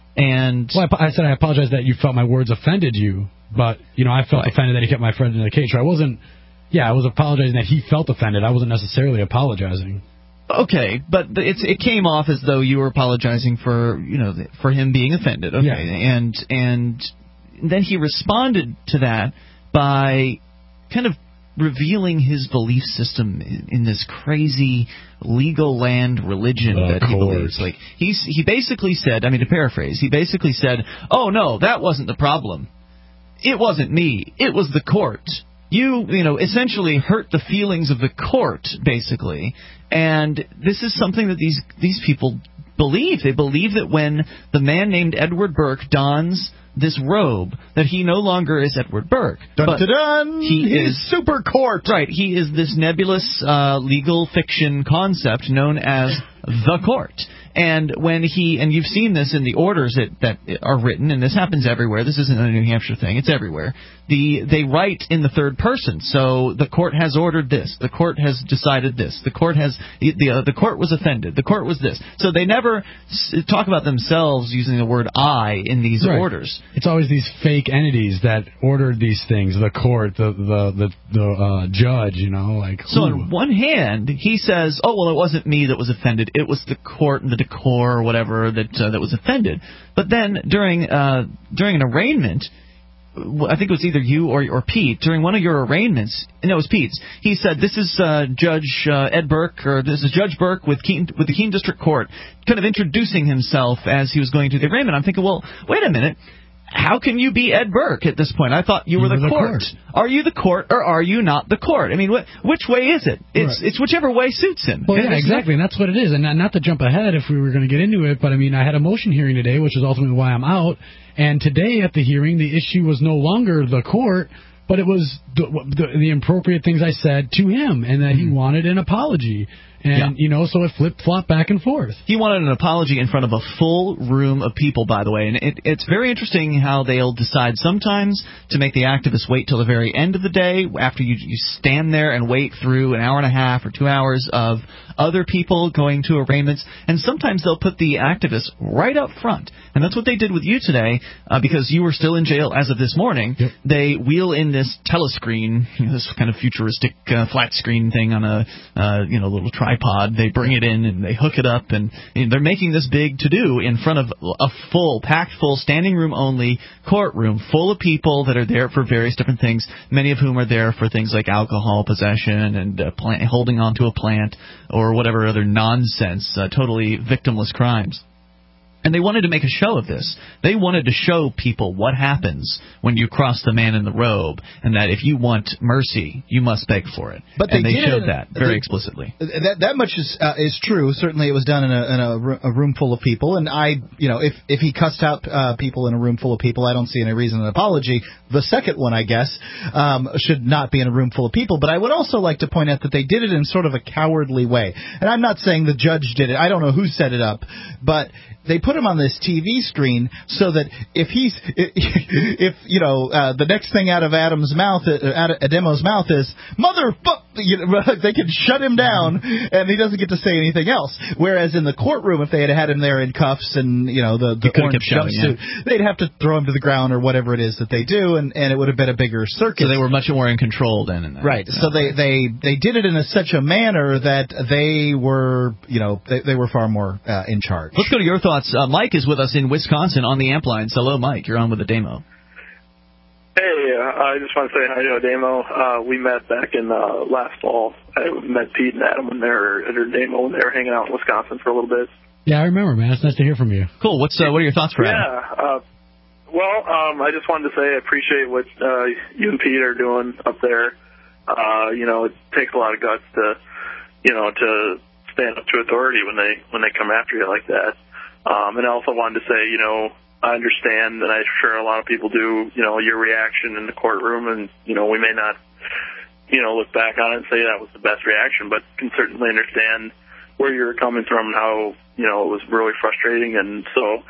And I said I apologize that you felt my words offended you. But, I felt offended that he kept my friend in a cage. So I was apologizing that he felt offended. I wasn't necessarily apologizing. Okay, but it came off as though you were apologizing for, for him being offended. Okay, yeah. And then he responded to that by kind of revealing his belief system in this crazy legal land religion that he believes. Like he basically said, to paraphrase, he basically said, "Oh no, that wasn't the problem. It wasn't me. It was the court. You essentially hurt the feelings of the court, basically." And this is something that these people believe. They believe that when the man named Edward Burke dons this robe, that he no longer is Edward Burke. Dun-dun-dun! He's super court. Right. He is this nebulous legal fiction concept known as the court. And when and you've seen this in the orders that are written, and this happens everywhere. This isn't a New Hampshire thing. It's everywhere. They write in the third person. So the court has ordered this. The court has decided this. The court was offended. The court was this. So they never talk about themselves using the word I in these orders. It's always these fake entities that ordered these things. The court, the judge, So on one hand, he says, "Oh well, it wasn't me that was offended. It was the court and the decor or whatever that was offended." But then during an arraignment, I think it was either you or Pete, during one of your arraignments, no, it was Pete's, he said, "This is Judge Ed Burke," or "This is Judge Burke with the Keene District Court," kind of introducing himself as he was going through the arraignment. I'm thinking, well, wait a minute. How can you be Ed Burke at this point? I thought you were the court. Are you the court or are you not the court? Which way is it? It's whichever way suits him. Well, yeah, exactly, and that's what it is. And not to jump ahead if we were going to get into it, but I had a motion hearing today, which is ultimately why I'm out. And today at the hearing, the issue was no longer the court, but it was the appropriate things I said to him, and that he wanted an apology. And, so it flip-flopped back and forth. He wanted an apology in front of a full room of people, by the way. And it's very interesting how they'll decide sometimes to make the activists wait till the very end of the day after you stand there and wait through an hour and a half or 2 hours of other people going to arraignments. And sometimes they'll put the activists right up front. And that's what they did with you today, because you were still in jail as of this morning. Yep. They wheel in this telescreen, this kind of futuristic flat screen thing on a little tripod. They bring it in and they hook it up, and they're making this big to-do in front of a packed full, standing room only courtroom full of people that are there for various different things, many of whom are there for things like alcohol possession and holding onto a plant or whatever other nonsense, totally victimless crimes. And they wanted to make a show of this. They wanted to show people what happens when you cross the man in the robe, and that if you want mercy, you must beg for it. But they showed that very explicitly. That much is true. Certainly, it was done in a room full of people. And if he cussed out people in a room full of people, I don't see any reason an apology. The second one, I guess, should not be in a room full of people. But I would also like to point out that they did it in sort of a cowardly way. And I'm not saying the judge did it. I don't know who set it up, but they put him on this TV screen so that if the next thing out of Adam's mouth, out of Ademo's mouth is motherfuck. they can shut him down, and he doesn't get to say anything else. Whereas in the courtroom, if they had him there in cuffs and the orange jumpsuit, they'd have to throw him to the ground or whatever it is that they do, and it would have been a bigger circus. So they were much more in control then. In that. Right. So they did it in such a manner that they were they were far more in charge. Let's go to your thoughts. Mike is with us in Wisconsin on the amp lines. Hello, Mike. You're on with the Demo. Hey, I just want to say hi to Demo. We met back in last fall. I met Pete and Adam when they were at Demo when they were hanging out in Wisconsin for a little bit. Yeah, I remember, man. It's nice to hear from you. Cool. What are your thoughts for Adam? Yeah. I just wanted to say I appreciate what you and Pete are doing up there. It takes a lot of guts to stand up to authority when they come after you like that. And I also wanted to say, I understand, and I'm sure a lot of people do, your reaction in the courtroom, and, we may not, look back on it and say that was the best reaction, but can certainly understand where you're coming from and how, it was really frustrating. And so,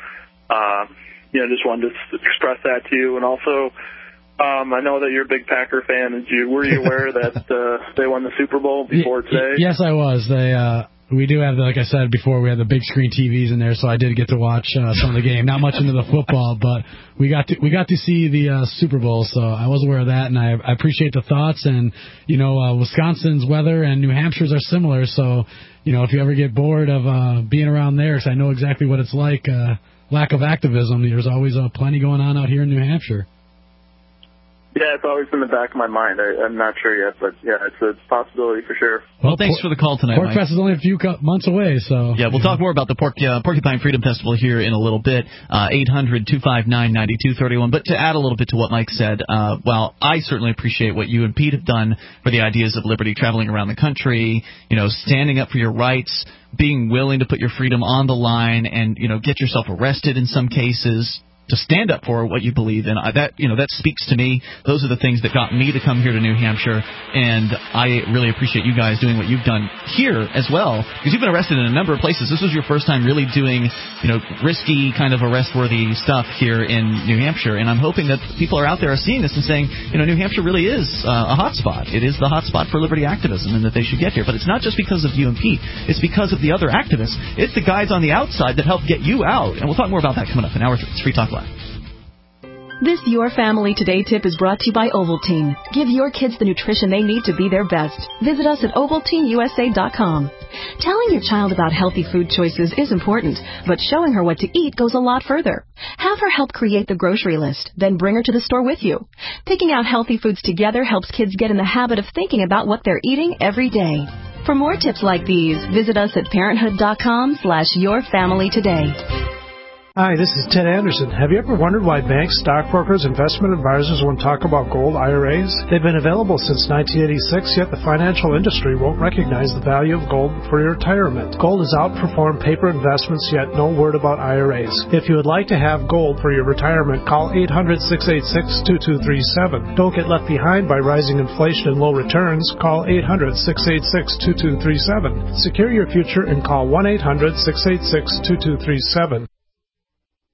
just wanted to express that to you. And also, I know that you're a big Packer fan. Were you aware that they won the Super Bowl before today? Yes, I was. We do have, like I said before, we had the big screen TVs in there, so I did get to watch some of the game. Not much into the football, but we got to see the Super Bowl, so I was aware of that, and I appreciate the thoughts. And Wisconsin's weather and New Hampshire's are similar, so if you ever get bored of being around there, because I know exactly what it's like, lack of activism. There's always plenty going on out here in New Hampshire. Yeah, it's always in the back of my mind. I'm not sure yet, but yeah, it's a possibility for sure. Well, thanks for the call tonight, Mike. PorcFest is only a few months away, so... Yeah, we'll talk more about the Porcupine Freedom Festival here in a little bit, 800-259-9231. But to add a little bit to what Mike said, while I certainly appreciate what you and Pete have done for the ideas of liberty, traveling around the country, standing up for your rights, being willing to put your freedom on the line and, get yourself arrested in some cases, to stand up for what you believe in. That speaks to me. Those are the things that got me to come here to New Hampshire, and I really appreciate you guys doing what you've done here as well, because you've been arrested in a number of places. This was your first time really doing, risky kind of arrest-worthy stuff here in New Hampshire, and I'm hoping that people are out there are seeing this and saying, New Hampshire really is a hot spot. It is the hot spot for liberty activism, and that they should get here. But it's not just because of you and Pete. It's because of the other activists. It's the guys on the outside that help get you out, and we'll talk more about that coming up in hour 3. It's Free Talk Live. This Your Family Today tip is brought to you by Ovaltine. Give your kids the nutrition they need to be their best. Visit us at OvaltineUSA.com. Telling your child about healthy food choices is important, but showing her what to eat goes a lot further. Have her help create the grocery list, then bring her to the store with you. Picking out healthy foods together helps kids get in the habit of thinking about what they're eating every day. For more tips like these, visit us at parenthood.com/yourfamilytoday. Hi, this is Ted Anderson. Have you ever wondered why banks, stockbrokers, investment advisors won't talk about gold IRAs? They've been available since 1986, yet the financial industry won't recognize the value of gold for your retirement. Gold has outperformed paper investments, yet no word about IRAs. If you would like to have gold for your retirement, call 800-686-2237. Don't get left behind by rising inflation and low returns. Call 800-686-2237. Secure your future and call 1-800-686-2237.